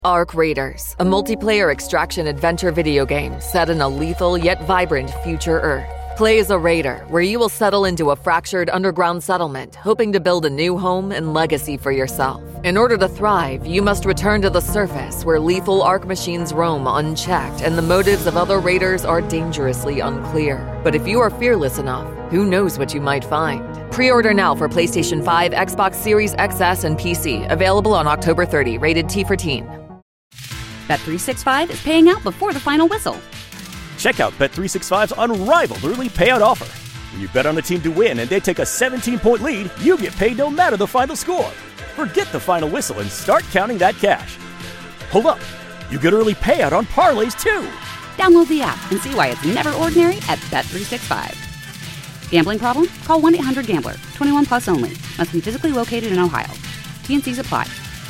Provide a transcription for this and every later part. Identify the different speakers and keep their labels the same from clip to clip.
Speaker 1: Ark Raiders, a multiplayer extraction adventure video game set in a lethal yet vibrant future Earth. Play as a raider, where you will settle into a fractured underground settlement, hoping to build a new home and legacy for yourself. In order to thrive, you must return to the surface, where lethal Ark machines roam unchecked and the motives of other raiders are dangerously unclear. But if you are fearless enough, who knows what you might find? Pre-order now for PlayStation 5, Xbox Series XS, and PC. Available on October 30. Rated T for Teen.
Speaker 2: Bet365 is paying out before the final whistle.
Speaker 3: Check out Bet365's unrivaled early payout offer. When you bet on a team to win and they take a 17-point lead, you get paid no matter the final score. Forget the final whistle and start counting that cash. Hold up. You get early payout on parlays, too.
Speaker 2: Download the app and see why it's never ordinary at Bet365. Gambling problem? Call 1-800-GAMBLER. 21 plus only. Must be physically located in Ohio. T&Cs apply.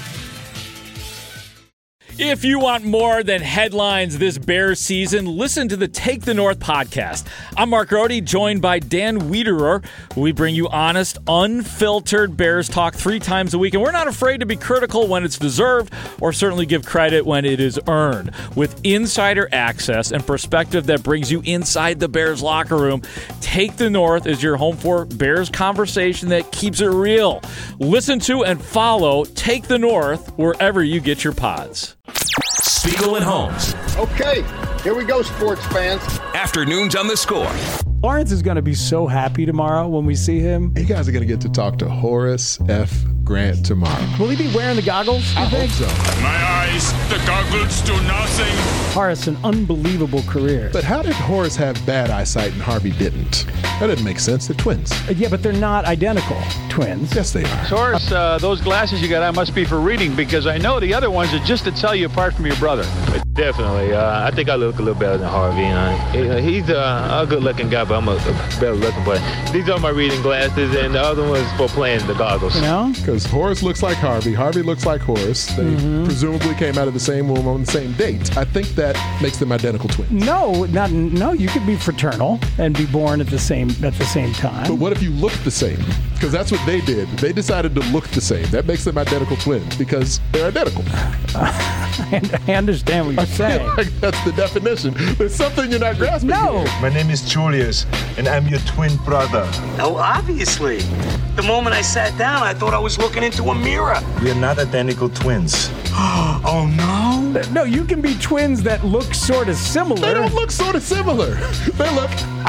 Speaker 4: If you want more than headlines this Bears season, listen to the Take the North podcast. I'm Mark Grody, joined by Dan Wiederer. We bring you honest, unfiltered Bears talk 3 times a week, and we're not afraid to be critical when it's deserved or certainly give credit when it is earned. With insider access and perspective that brings you inside the Bears locker room, Take the North is your home for Bears conversation that keeps it real. Listen to and follow Take the North wherever you get your pods.
Speaker 5: Spiegel and Holmes.
Speaker 6: Okay, here we go, sports fans.
Speaker 5: Afternoons on The Score.
Speaker 7: Lawrence is going to be so happy tomorrow when we see him.
Speaker 8: You guys are going to get to talk to Horace F. Grant tomorrow.
Speaker 7: Will he be wearing the goggles?
Speaker 8: I hope so.
Speaker 9: My eyes, the goggles do nothing.
Speaker 7: Horace, an unbelievable career.
Speaker 8: But how did Horace have bad eyesight and Harvey didn't? That doesn't make sense. They're twins.
Speaker 7: Yeah, but they're not identical twins.
Speaker 8: Yes, they are.
Speaker 10: Horace, those glasses you got on must be for reading, because I know the other ones are just to tell you apart from your brother.
Speaker 11: Definitely. I think I look a little better than Harvey. He's a good-looking guy, but I'm a better-looking boy. These are my reading glasses, and the other one's for playing the goggles.
Speaker 7: You know?
Speaker 8: Because Horace looks like Harvey. Harvey looks like Horace. They presumably came out of the same womb on the same date. I think that makes them identical twins.
Speaker 7: No. You could be fraternal and be born at the same time.
Speaker 8: But what if you look the same? Because that's what they did. They decided to look the same. That makes them identical twins because they're identical.
Speaker 7: I understand what you're saying.
Speaker 8: Like that's the definition. There's something you're not grasping.
Speaker 7: No.
Speaker 8: Here.
Speaker 12: My name is Julius, and I'm your twin brother.
Speaker 13: Oh, obviously. The moment I sat down, I thought I was looking into a mirror.
Speaker 12: We are not identical twins.
Speaker 13: Oh, no?
Speaker 7: No, you can be twins that look sort of similar.
Speaker 8: They don't look sort of similar. They look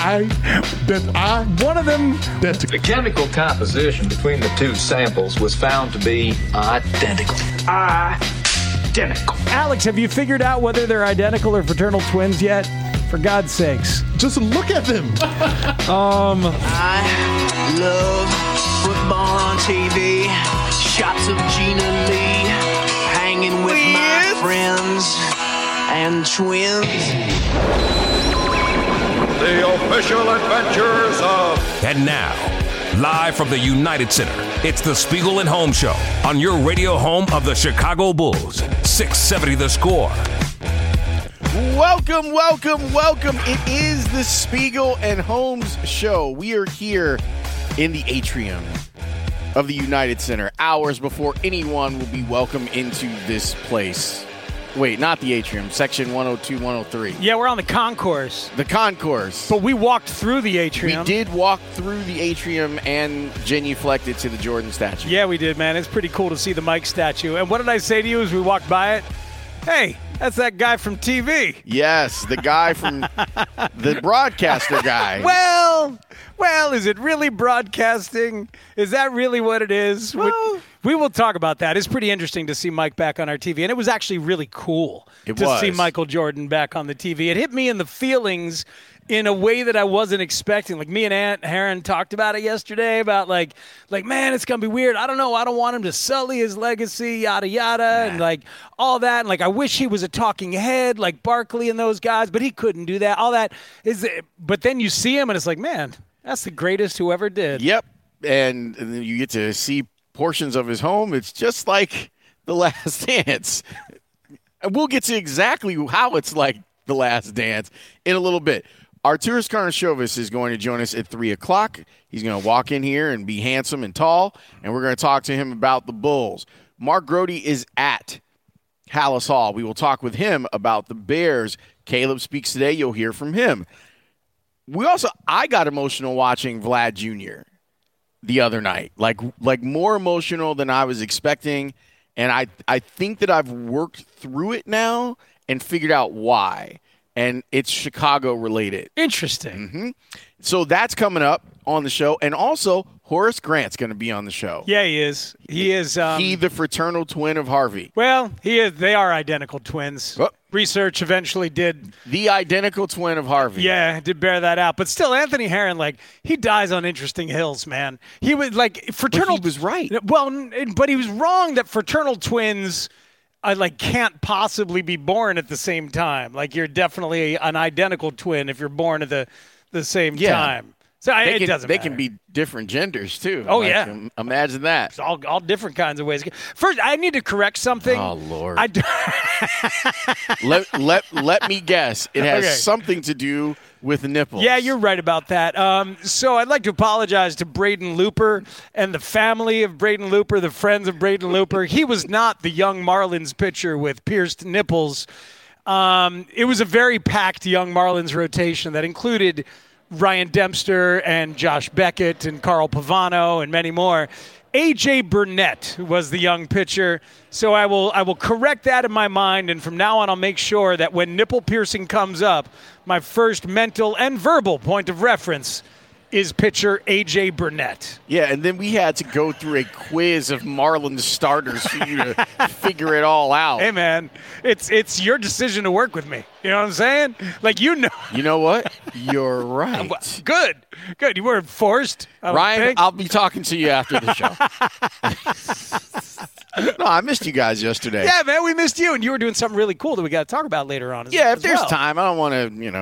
Speaker 7: one of them.
Speaker 14: The chemical composition between the two samples was found to be identical. Identical.
Speaker 7: Alex, have you figured out whether they're identical or fraternal twins yet? For God's sakes.
Speaker 8: Just look at them.
Speaker 13: I love football on TV, shots of Gina Lee, hanging with my friends and twins.
Speaker 5: The official adventures of... And now, live from the United Center, it's the Spiegel and Holmes Show on your radio home of the Chicago Bulls. 670 The Score.
Speaker 15: Welcome. It is the Spiegel and Holmes Show. We are here in the atrium of the United Center, hours before anyone will be welcome into this place. Wait, not the atrium, section 102, 103.
Speaker 16: Yeah, we're on the concourse.
Speaker 15: The concourse.
Speaker 16: But we walked through the atrium.
Speaker 15: We did walk through the atrium and genuflected to the Jordan statue.
Speaker 16: Yeah, we did, man. It's pretty cool to see the Mike statue. And what did I say to you as we walked by it? Hey, that's that guy from TV.
Speaker 15: Yes, the guy from the broadcaster guy.
Speaker 16: Well, is it really broadcasting? Is that really what it is?
Speaker 15: Well,
Speaker 16: we will talk about that. It's pretty interesting to see Mike back on our TV, and it was actually really cool to see Michael Jordan back on the TV. It hit me in the feelings in a way that I wasn't expecting. Like, me and Aunt Heron talked about it yesterday about like, man, it's going to be weird. I don't know. I don't want him to sully his legacy, yada, yada, and like all that. And like, I wish he was a talking head like Barkley and those guys, but he couldn't do that. All that is, but then you see him and it's like, man, that's the greatest who ever did.
Speaker 15: Yep. And then you get to see portions of his home. It's just like The Last Dance. And we'll get to exactly how it's like The Last Dance in a little bit. Arturas Karnisovas is going to join us at 3 o'clock. He's going to walk in here and be handsome and tall, and we're going to talk to him about the Bulls. Mark Grody is at Halas Hall. We will talk with him about the Bears. Caleb speaks today. You'll hear from him. I got emotional watching Vlad Jr. the other night, like more emotional than I was expecting. And I think that I've worked through it now and figured out why. And it's Chicago related.
Speaker 16: Interesting.
Speaker 15: Mm-hmm. So that's coming up on the show. And also, Horace Grant's going to be on the show.
Speaker 16: Yeah, he is. He is.
Speaker 15: He, the fraternal twin of Harvey.
Speaker 16: Well, he is. They are identical twins.
Speaker 15: Oh.
Speaker 16: Research eventually did.
Speaker 15: The identical twin of Harvey.
Speaker 16: Yeah, did bear that out. But still, Anthony Herron, he dies on interesting hills, man. He was fraternal.
Speaker 15: But he was right.
Speaker 16: Well, but he was wrong that fraternal twins can't possibly be born at the same time. You're definitely an identical twin if you're born at the same time. So it doesn't matter.
Speaker 15: They can be different genders, too.
Speaker 16: Oh, yeah.
Speaker 15: Imagine that.
Speaker 16: It's all different kinds of ways. First, I need to correct something.
Speaker 15: Oh, Lord. Let me guess. It has something to do with nipples.
Speaker 16: Yeah, you're right about that. So I'd like to apologize to Braden Looper and the family of Braden Looper, the friends of Braden Looper. He was not the young Marlins pitcher with pierced nipples. It was a very packed young Marlins rotation that included Ryan Dempster and Josh Beckett and Carl Pavano and many more. A.J. Burnett was the young pitcher. So I will correct that in my mind, and from now on I'll make sure that when nipple piercing comes up, my first mental and verbal point of reference is pitcher A.J. Burnett.
Speaker 15: Yeah, and then we had to go through a quiz of Marlins starters for you to figure it all out.
Speaker 16: Hey, man, it's your decision to work with me. You know what I'm saying?
Speaker 15: You know what? You're right.
Speaker 16: Good. You weren't forced.
Speaker 15: Ryan, I'll be talking to you after the show. No, I missed you guys yesterday.
Speaker 16: Yeah, man, we missed you, and you were doing something really cool that we got to talk about later on.
Speaker 15: If there's time, I don't want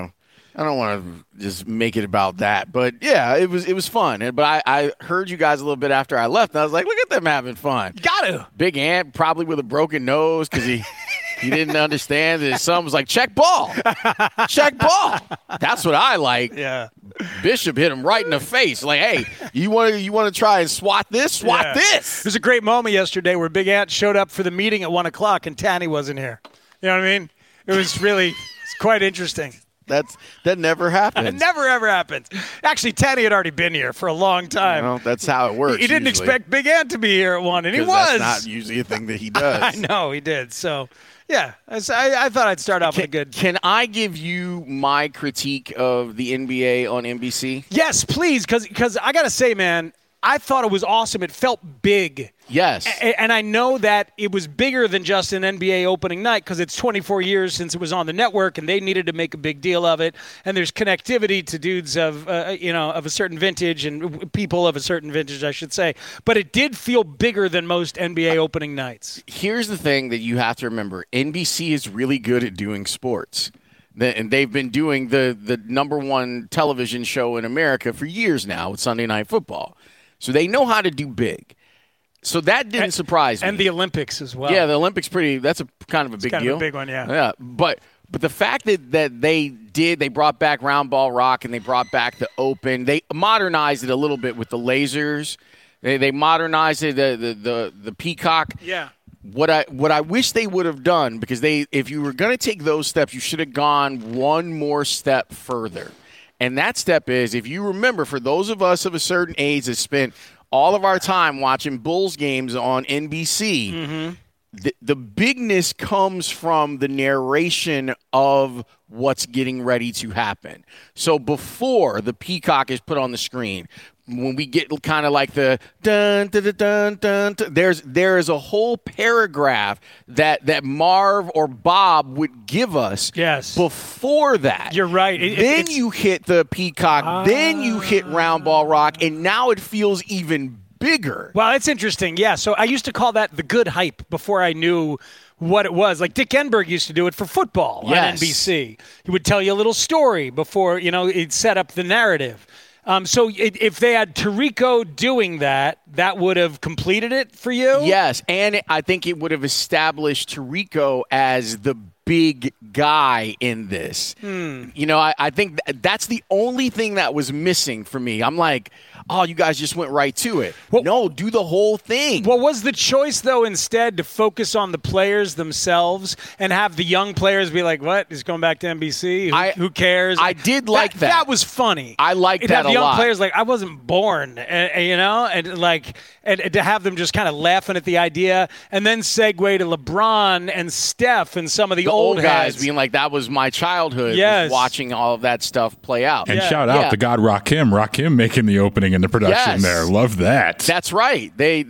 Speaker 15: to, just make it about that. But, yeah, it was fun. But I heard you guys a little bit after I left, and I was like, look at them having fun.
Speaker 16: Got to.
Speaker 15: Big Ant probably with a broken nose because he didn't understand that his son was like, check ball. Check ball. That's what I like.
Speaker 16: Yeah.
Speaker 15: Bishop hit him right in the face. Like, hey, you want to try and swat this? Swat this.
Speaker 16: There's a great moment yesterday where Big Ant showed up for the meeting at 1 o'clock and Tanny wasn't here. You know what I mean? It was it's quite interesting.
Speaker 15: That never happens.
Speaker 16: It never, ever happens. Actually, Tanny had already been here for a long time.
Speaker 15: Well, that's how it works.
Speaker 16: He didn't expect Big Ant to be here at 1, and he was.
Speaker 15: That's not usually a thing that he does.
Speaker 16: I know, he did. So, yeah, I thought I'd start off with a good.
Speaker 15: Can I give you my critique of the NBA on NBC?
Speaker 16: Yes, please, because I got to say, man, I thought it was awesome. It felt big.
Speaker 15: Yes.
Speaker 16: And I know that it was bigger than just an NBA opening night because it's 24 years since it was on the network and they needed to make a big deal of it. And there's connectivity to dudes of a certain vintage and people of a certain vintage, I should say. But it did feel bigger than most NBA opening nights.
Speaker 15: Here's the thing that you have to remember. NBC is really good at doing sports. And they've been doing the number one television show in America for years now with Sunday Night Football. So they know how to do big. So that didn't surprise me.
Speaker 16: And the Olympics as well.
Speaker 15: Yeah, the Olympics that's a kind of a big deal.
Speaker 16: Kind of a big one, yeah.
Speaker 15: Yeah, but the fact that they brought back round ball rock and they brought back the open. They modernized it a little bit with the lasers. They modernized it, the peacock.
Speaker 16: Yeah.
Speaker 15: What I wish they would have done, because if you were going to take those steps, you should have gone one more step further. And that step is, if you remember, for those of us of a certain age that spent all of our time watching Bulls games on NBC, the bigness comes from the narration of what's getting ready to happen. So before the peacock is put on the screen, when we get kind of like the dun dun dun dun, dun, there is a whole paragraph that Marv or Bob would give us.
Speaker 16: Yes.
Speaker 15: Before that,
Speaker 16: you're right.
Speaker 15: Then you hit the peacock. Then you hit round ball rock, and now it feels even bigger.
Speaker 16: Well, that's interesting. Yeah. So I used to call that the good hype before I knew what it was. Like Dick Enberg used to do it for football on NBC. He would tell you a little story before he'd set up the narrative. So if they had Tirico doing that would have completed it for you?
Speaker 15: Yes, and I think it would have established Tirico as the big guy in this. You know, I think that's the only thing that was missing for me. I'm like, oh, you guys just went right to it. Well, no, do the whole thing.
Speaker 16: Well, was the choice, though, instead to focus on the players themselves and have the young players be like, what? He's going back to NBC? Who cares?
Speaker 15: I did like that.
Speaker 16: That was funny.
Speaker 15: I liked that a lot.
Speaker 16: The young players like, I wasn't born, you know, and to have them just kind of laughing at the idea and then segue to LeBron and Steph and some of the old
Speaker 15: guys being like, that was my childhood, was watching all of that stuff play out.
Speaker 17: And shout out to God Rakim making the opening in the production there. Love that.
Speaker 15: That's right. They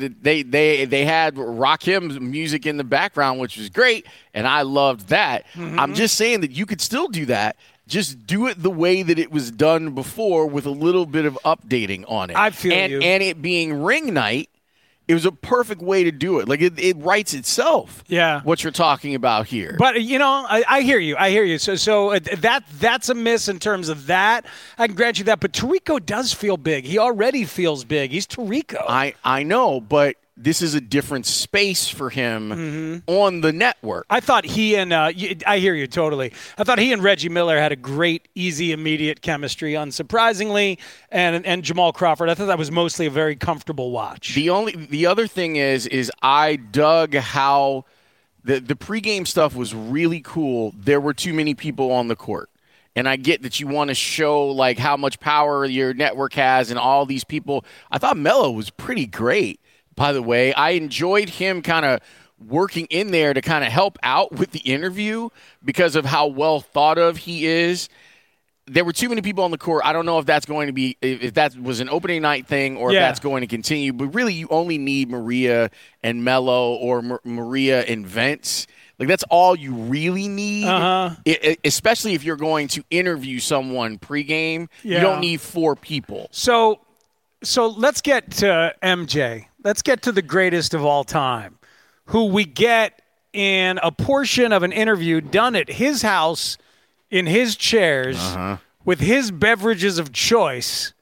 Speaker 15: had Rakim's music in the background, which was great, and I loved that. I'm just saying that you could still do that. Just do it the way that it was done before with a little bit of updating on it.
Speaker 16: I feel you.
Speaker 15: And it being ring night, it was a perfect way to do it. Like, it writes itself.
Speaker 16: Yeah.
Speaker 15: What you're talking about here.
Speaker 16: But, you know, I hear you. I hear you. So that's a miss in terms of that. I can grant you that. But Tirico does feel big. He already feels big. He's Tirico.
Speaker 15: I know, but this is a different space for him on the network.
Speaker 16: I thought he and I hear you totally. I thought he and Reggie Miller had a great, easy, immediate chemistry, unsurprisingly, and Jamal Crawford. I thought that was mostly a very comfortable watch.
Speaker 15: The other thing is I dug how the pregame stuff was really cool. There were too many people on the court. And I get that you want to show like how much power your network has and all these people. I thought Melo was pretty great. By the way, I enjoyed him kind of working in there to kind of help out with the interview because of how well thought of he is. There were too many people on the court. I don't know if that's going to be, if that was an opening night thing or if that's going to continue. But really, you only need Maria and Melo or Maria and Vince. Like, that's all you really need, especially if you're going to interview someone pregame. You don't need 4 people.
Speaker 16: So let's get to MJ. Let's get to the greatest of all time, who we get in a portion of an interview done at his house in his chairs with his beverages of choice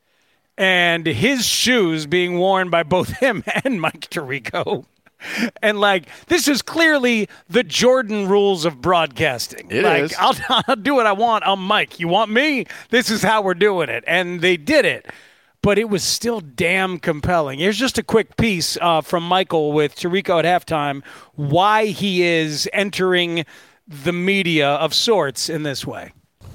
Speaker 16: and his shoes being worn by both him and Mike Tirico. And, like, this is clearly the Jordan rules of broadcasting.
Speaker 15: It is.
Speaker 16: I'll do what I want. I'm Mike. You want me? This is how we're doing it. And they did it. But it was still damn compelling. Here's just a quick piece from Michael with Tirico at halftime, why he is entering the media of sorts in this way.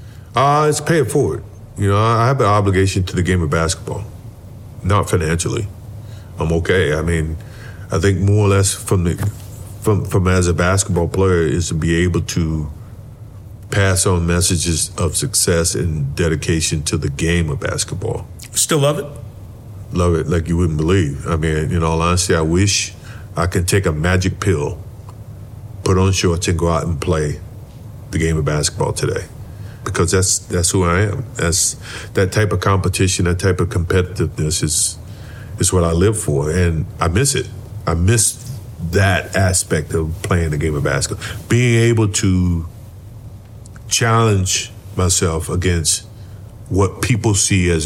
Speaker 18: It's pay it forward. You know, I have an obligation to the game of basketball, not financially. I'm okay. I mean, I think more or less from as a basketball player is to be able to pass on messages of success and dedication to the game of basketball.
Speaker 19: Still love it?
Speaker 18: Love it like you wouldn't believe. I mean, in all honesty, I wish I could take a magic pill, put on shorts, and go out and play the game of basketball today. Because that's who I am. That's that type of competition, that type of competitiveness is what I live for, and I miss it. I miss that aspect of playing the game of basketball. Being able to challenge myself against what people see as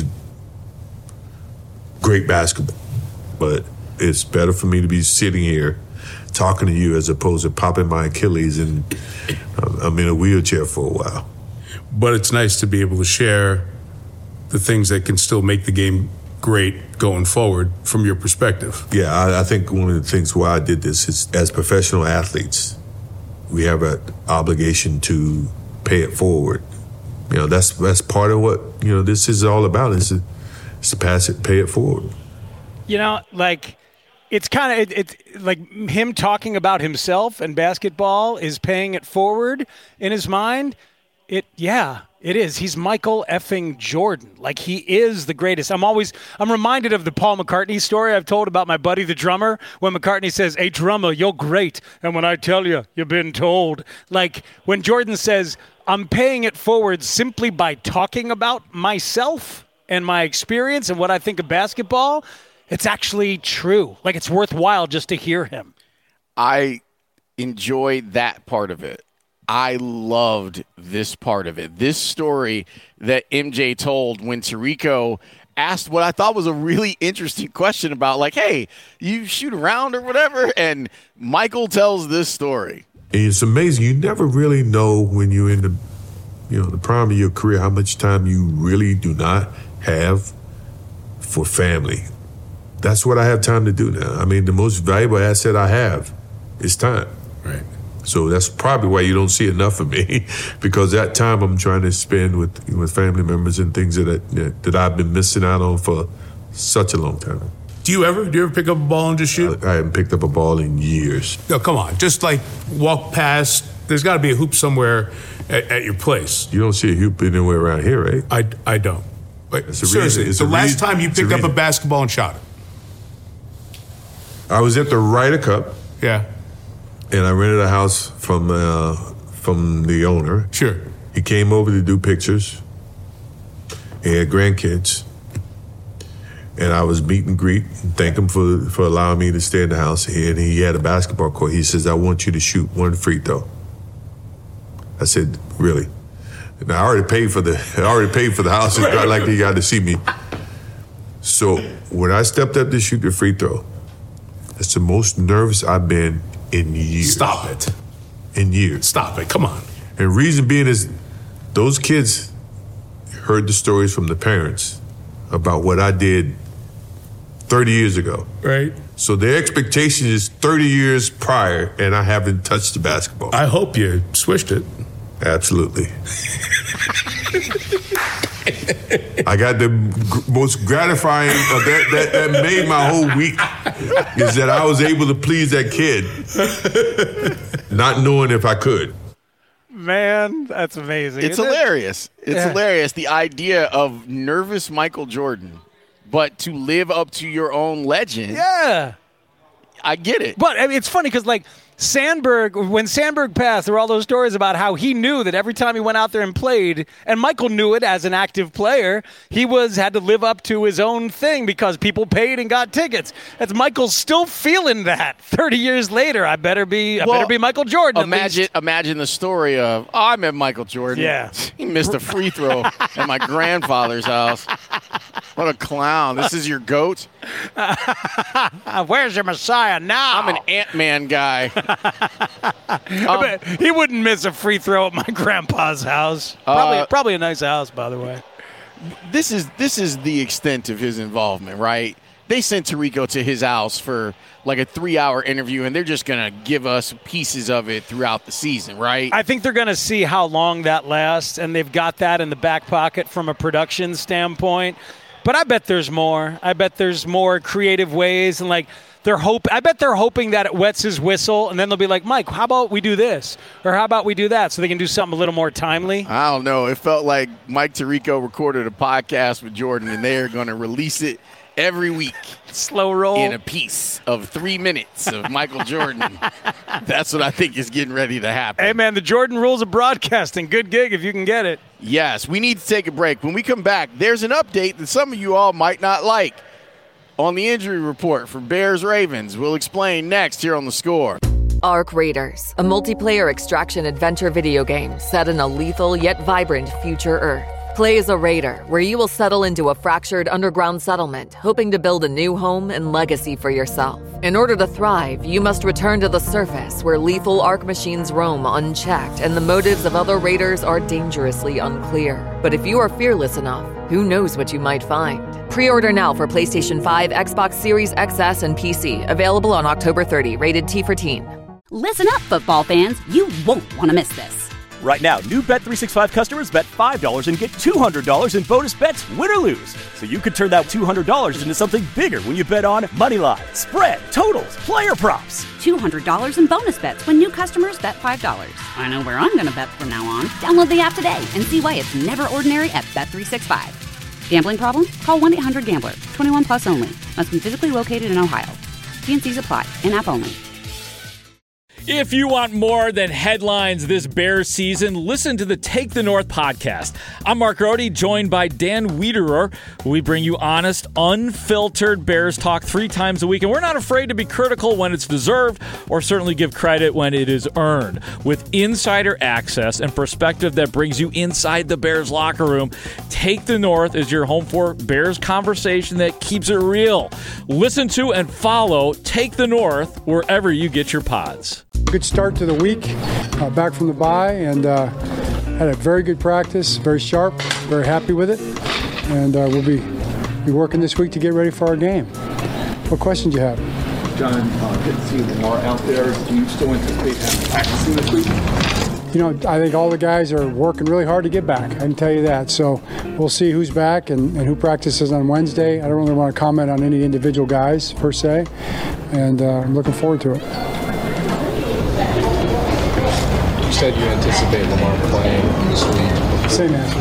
Speaker 18: great basketball. But it's better for me to be sitting here talking to you as opposed to popping my Achilles and I'm in a wheelchair for a while.
Speaker 19: But it's nice to be able to share the things that can still make the game great going forward from your perspective.
Speaker 18: Yeah, I think one of the things why I did this is as professional athletes, we have an obligation to pay it forward. You know, that's part of what, you know, this is all about is to pass it, pay it forward.
Speaker 16: You know, like, it's kind of it's like him talking about himself and basketball is paying it forward in his mind. It is. He's Michael effing Jordan. Like, he is the greatest. I'm reminded of the Paul McCartney story I've told about my buddy, the drummer, when McCartney says, "Hey, drummer, you're great. And when I tell you, you've been told." Like, when Jordan says, "I'm paying it forward simply by talking about myself and my experience and what I think of basketball," it's actually true. Like, it's worthwhile just to hear him.
Speaker 15: I enjoyed that part of it. I loved this part of it. This story that MJ told when Tirico asked what I thought was a really interesting question about, like, hey, you shoot around or whatever? And Michael tells this story.
Speaker 18: And it's amazing. You never really know when you're in the prime of your career how much time you really do not have for family. That's what I have time to do now. I mean, the most valuable asset I have is time.
Speaker 19: Right.
Speaker 18: So that's probably why you don't see enough of me, because that time I'm trying to spend with family members and things that I've been missing out on for such a long time.
Speaker 19: Do you ever pick up a ball and just shoot?
Speaker 18: I haven't picked up a ball in years.
Speaker 19: No, come on. Just like walk past. There's got to be a hoop somewhere at your place.
Speaker 18: You don't see a hoop anywhere around here, right?
Speaker 19: I don't. Wait, seriously, the last time you picked up a basketball and shot it?
Speaker 18: I was at the Ryder Cup.
Speaker 19: Yeah.
Speaker 18: And I rented a house from the owner.
Speaker 19: Sure.
Speaker 18: He came over to do pictures. He had grandkids. And I was meet and greet and thank him for allowing me to stay in the house. And he had a basketball court. He says, I want you to shoot one free throw. I said, really? And I already paid for the house. It's not like he got to see me. So when I stepped up to shoot the free throw, that's the most nervous I've been in years.
Speaker 19: Stop it.
Speaker 18: In years.
Speaker 19: Stop it. Come on.
Speaker 18: And reason being is those kids heard the stories from the parents about what I did 30 years ago.
Speaker 19: Right.
Speaker 18: So their expectation is 30 years prior, and I haven't touched the basketball.
Speaker 19: I hope you swished it.
Speaker 18: Absolutely. I got the most gratifying that made my whole week is that I was able to please that kid, not knowing if I could.
Speaker 16: Man, that's amazing.
Speaker 15: It's hilarious. It's hilarious. The idea of nervous Michael Jordan, but to live up to your own legend.
Speaker 16: Yeah.
Speaker 15: I get it.
Speaker 16: But I mean, it's funny because, like, when Sandberg passed, there were all those stories about how he knew that every time he went out there and played, and Michael knew it as an active player, he had to live up to his own thing because people paid and got tickets. That's Michael's still feeling that 30 years later. I better be Michael Jordan.
Speaker 15: Imagine the story of, I met Michael Jordan.
Speaker 16: Yeah.
Speaker 15: He missed a free throw at my grandfather's house. What a clown. This is your GOAT?
Speaker 16: Where's your Messiah now?
Speaker 15: I'm an Ant-Man guy.
Speaker 16: He wouldn't miss a free throw at my grandpa's house. Probably a nice house, by the way.
Speaker 15: This is the extent of his involvement, right? They sent Tirico to his house for like a 3-hour interview, and they're just going to give us pieces of it throughout the season, right?
Speaker 16: I think they're going to see how long that lasts, and they've got that in the back pocket from a production standpoint. But I bet there's more. I bet there's more creative ways, and like I bet they're hoping that it wets his whistle, and then they'll be like, Mike, how about we do this? Or how about we do that? So they can do something a little more timely.
Speaker 15: I don't know. It felt like Mike Tirico recorded a podcast with Jordan, and they're going to release it every week.
Speaker 16: Slow roll.
Speaker 15: In a piece of 3 minutes of Michael Jordan. That's what I think is getting ready to happen.
Speaker 16: Hey, man, the Jordan rules of broadcasting. Good gig if you can get it.
Speaker 15: Yes, we need to take a break. When we come back, there's an update that some of you all might not like on the injury report for Bears-Ravens. We'll explain next here on The Score.
Speaker 1: Ark Raiders, a multiplayer extraction adventure video game set in a lethal yet vibrant future Earth. Play as a raider, where you will settle into a fractured underground settlement, hoping to build a new home and legacy for yourself. In order to thrive, you must return to the surface, where lethal Ark machines roam unchecked and the motives of other raiders are dangerously unclear. But if you are fearless enough, who knows what you might find? Pre-order now for PlayStation 5, Xbox Series XS, and PC. Available on October 30. Rated T for Teen.
Speaker 2: Listen up, football fans. You won't want to miss this.
Speaker 3: Right now, new Bet365 customers bet $5 and get $200 in bonus bets, win or lose. So you could turn that $200 into something bigger when you bet on moneyline, spread, totals, player props.
Speaker 2: $200 in bonus bets when new customers bet $5. I know where I'm going to bet from now on. Download the app today and see why it's never ordinary at Bet365. Gambling problem? Call 1-800-GAMBLER. 21 plus only. Must be physically located in Ohio. T&Cs apply. In-app only.
Speaker 4: If you want more than headlines this Bears season, listen to the Take the North podcast. I'm Mark Rohde, joined by Dan Wiederer. We bring you honest, unfiltered Bears talk 3 times a week, and we're not afraid to be critical when it's deserved or certainly give credit when it is earned. With insider access and perspective that brings you inside the Bears locker room, Take the North is your home for Bears conversation that keeps it real. Listen to and follow Take the North wherever you get your pods.
Speaker 20: Good start to the week, back from the bye, and had a very good practice, very sharp, very happy with it, and we'll be working this week to get ready for our game. What questions do you have?
Speaker 21: John, good to see Lamar out there. Do you still anticipate having practicing this week?
Speaker 20: You know, I think all the guys are working really hard to get back. I can tell you that. So we'll see who's back and who practices on Wednesday. I don't really want to comment on any individual guys per se, and I'm looking forward to it.
Speaker 21: You said you anticipate Lamar playing this week.
Speaker 20: Same answer.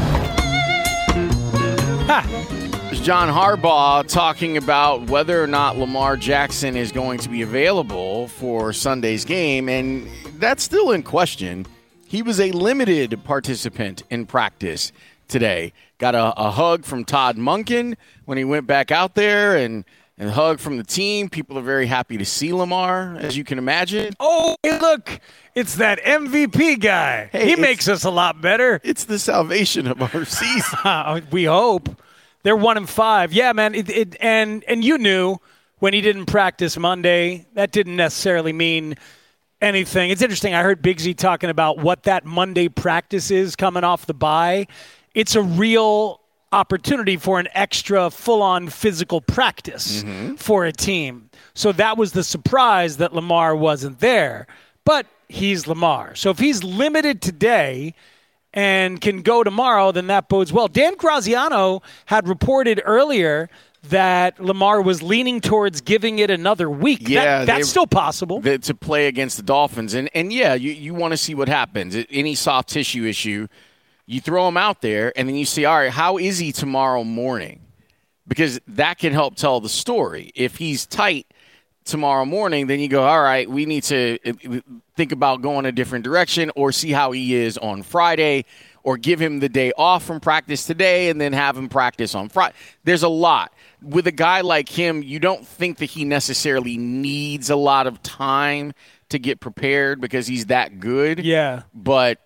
Speaker 15: There's John Harbaugh talking about whether or not Lamar Jackson is going to be available for Sunday's game, and that's still in question. He was a limited participant in practice today. Got a hug from Todd Monken when he went back out there, and a hug from the team. People are very happy to see Lamar, as you can imagine.
Speaker 16: Oh, hey, look, it's that MVP guy.
Speaker 15: Hey,
Speaker 16: he makes us a lot better.
Speaker 15: It's the salvation of our season.
Speaker 16: We hope. They're 1-5. Yeah, man, and you knew when he didn't practice Monday, that didn't necessarily mean anything. It's interesting. I heard Big Z talking about what that Monday practice is coming off the bye. It's a real opportunity for an extra full-on physical practice for a team. So that was the surprise that Lamar wasn't there. But he's Lamar. So if he's limited today and can go tomorrow, then that bodes well. Dan Graziano had reported earlier that Lamar was leaning towards giving it another week.
Speaker 15: Yeah,
Speaker 16: that's still possible.
Speaker 15: To play against the Dolphins. And yeah, you want to see what happens. Any soft tissue issue, you throw him out there, and then you see, all right, how is he tomorrow morning? Because that can help tell the story. If he's tight tomorrow morning, then you go, all right, we need to think about going a different direction or see how he is on Friday or give him the day off from practice today and then have him practice on Friday. There's a lot. With a guy like him, you don't think that he necessarily needs a lot of time to get prepared because he's that good.
Speaker 16: Yeah.
Speaker 15: But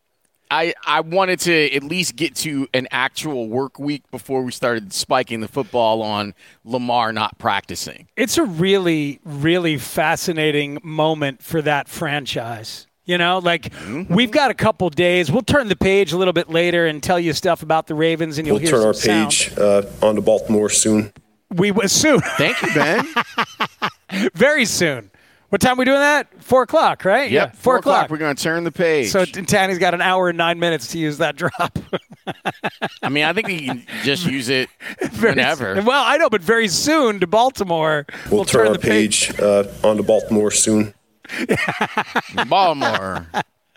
Speaker 15: I wanted to at least get to an actual work week before we started spiking the football on Lamar not practicing.
Speaker 16: It's a really, really fascinating moment for that franchise. You know, like we've got a couple days. We'll turn the page a little bit later and tell you stuff about the Ravens, and you'll hear
Speaker 22: turn
Speaker 16: some
Speaker 22: our page on to Baltimore soon.
Speaker 16: We will soon.
Speaker 15: Thank you, Ben.
Speaker 16: Very soon. What time are we doing that? 4 o'clock, right?
Speaker 15: Yep,
Speaker 16: yeah,
Speaker 15: 4 o'clock. We're going to turn the page.
Speaker 16: So Tanny's got an hour and 9 minutes to use that drop.
Speaker 15: I mean, I think he can just use it whenever.
Speaker 16: Well, I know, but very soon to Baltimore.
Speaker 22: We'll turn our page on to Baltimore soon.
Speaker 15: Baltimore.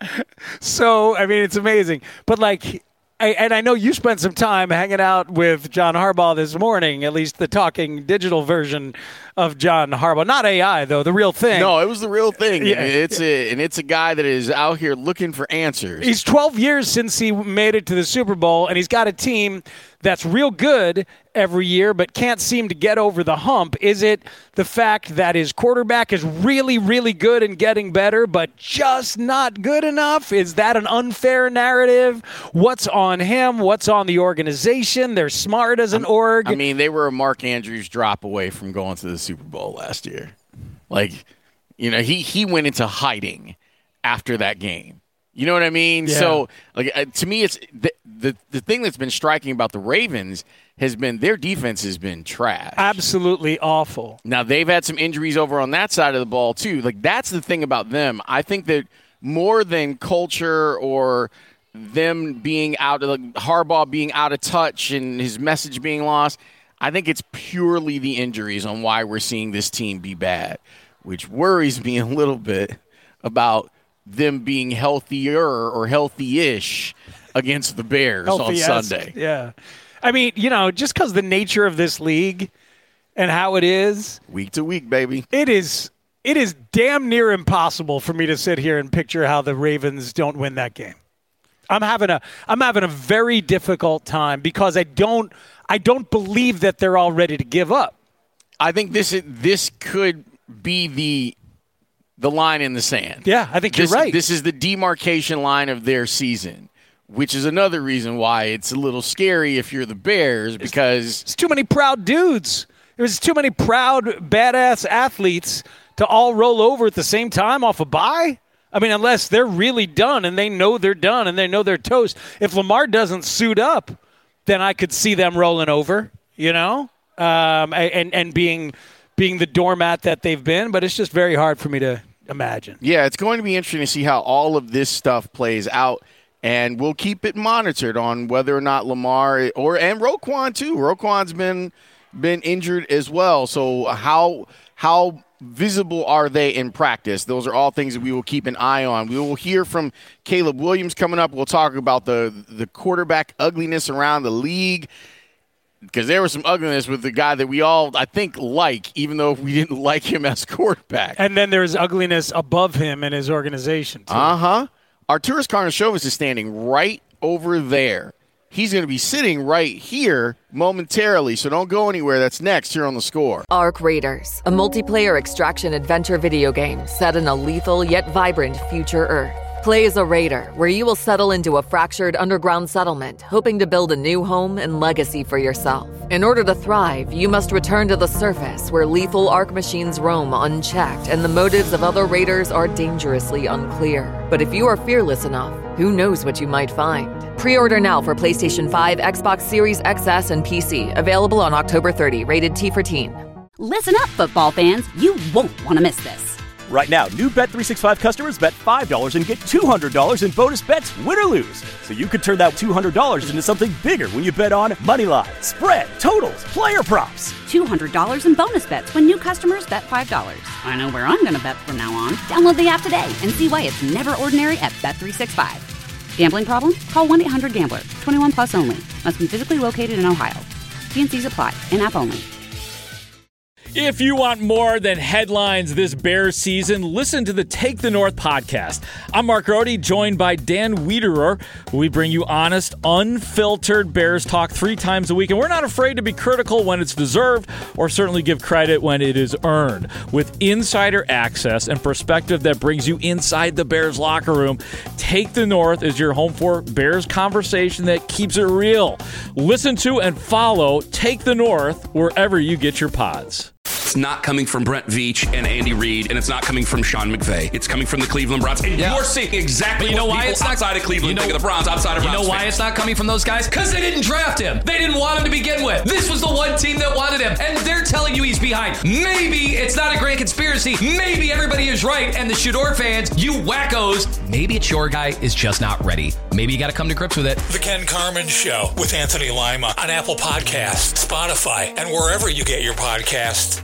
Speaker 16: So, I mean, it's amazing. But, like, I know you spent some time hanging out with John Harbaugh this morning, at least the talking digital version of John Harbaugh. Not AI, though, the real thing.
Speaker 15: No, it was the real thing.
Speaker 16: Yeah.
Speaker 15: It's a guy that is out here looking for answers.
Speaker 16: He's 12 years since he made it to the Super Bowl, and he's got a team that's real good every year but can't seem to get over the hump. Is it the fact that his quarterback is really, really good and getting better but just not good enough? Is that an unfair narrative? What's on him? What's on the organization? They're smart as an org.
Speaker 15: I mean, they were a Mark Andrews drop away from going to the Super Bowl last year. Like, you know, he went into hiding after that game. You know what I mean?
Speaker 16: Yeah.
Speaker 15: So, like, to me, it's the thing that's been striking about the Ravens has been their defense has been trash.
Speaker 16: Absolutely awful.
Speaker 15: Now, they've had some injuries over on that side of the ball, too. Like, that's the thing about them. I think that more than culture or them being out of Harbaugh being out of touch and his message being lost, I think it's purely the injuries on why we're seeing this team be bad, which worries me a little bit about them being healthier or healthy-ish against the Bears on Sunday.
Speaker 16: Yeah. I mean, you know, just because the nature of this league and how it is.
Speaker 15: Week to week, baby.
Speaker 16: It is damn near impossible for me to sit here and picture how the Ravens don't win that game. I'm having a very difficult time because I don't believe that they're all ready to give up.
Speaker 15: I think this could be the line in the sand.
Speaker 16: Yeah, I think you're right.
Speaker 15: This is the demarcation line of their season, which is another reason why it's a little scary if you're the Bears because
Speaker 16: it's too many proud dudes. There's too many proud, badass athletes to all roll over at the same time off a bye? I mean, unless they're really done and they know they're done and they know they're toast. If Lamar doesn't suit up, then I could see them rolling over, and being the doormat that they've been. But it's just very hard for me to imagine.
Speaker 15: Yeah, it's going to be interesting to see how all of this stuff plays out. And we'll keep it monitored on whether or not Lamar and Roquan too. Roquan's been injured as well. So how visible are they in practice? Those are all things that we will keep an eye on. We will hear from Caleb Williams coming up. We'll talk about the quarterback ugliness around the league, because there was some ugliness with the guy that we all, I think, like, even though we didn't like him as quarterback.
Speaker 16: And then there's ugliness above him in his organization too.
Speaker 15: Arturas Karnisovas is standing right over there. He's going to be sitting right here momentarily, so don't go anywhere. That's next here on The Score.
Speaker 1: Arc Raiders, a multiplayer extraction adventure video game set in a lethal yet vibrant future Earth. Play as a raider, where you will settle into a fractured underground settlement, hoping to build a new home and legacy for yourself. In order to thrive, you must return to the surface, where lethal Arc machines roam unchecked and the motives of other raiders are dangerously unclear. But if you are fearless enough, who knows what you might find? Pre-order now for PlayStation 5, Xbox Series XS, and PC. Available on October 30. Rated T for Teen.
Speaker 2: Listen up, football fans. You won't want to miss this.
Speaker 3: Right now, new Bet365 customers bet $5 and get $200 in bonus bets, win or lose. So you could turn that $200 into something bigger when you bet on money line, spread, totals, player props.
Speaker 2: $200 in bonus bets when new customers bet $5. I know where I'm going to bet from now on. Download the app today and see why it's never ordinary at Bet365. Gambling problem? Call 1-800-GAMBLER. 21 plus only. Must be physically located in Ohio. T&Cs apply. In-app only.
Speaker 4: If you want more than headlines this Bears season, listen to the Take the North podcast. I'm Mark Rohde, joined by Dan Wiederer. We bring you honest, unfiltered Bears talk 3 times a week, and we're not afraid to be critical when it's deserved, or certainly give credit when it is earned. With insider access and perspective that brings you inside the Bears locker room, Take the North is your home for Bears conversation that keeps it real. Listen to and follow Take the North wherever you get your pods.
Speaker 6: It's not coming from Brent Veach and Andy Reid, and it's not coming from Sean McVay. It's coming from the Cleveland Browns. And you're seeing exactly what people outside of Cleveland think of the Browns, outside of Browns.
Speaker 9: You know why it's not coming from those guys? Because they didn't draft him. They didn't want him to begin with. This was the one team that wanted him, and they're telling you he's behind. Maybe it's not a grand conspiracy. Maybe everybody is right, and the Shador fans, you wackos, maybe it's your guy is just not ready. Maybe you got to come to grips with it.
Speaker 23: The Ken Carman Show with Anthony Lima on Apple Podcasts, Spotify, and wherever you get your podcasts.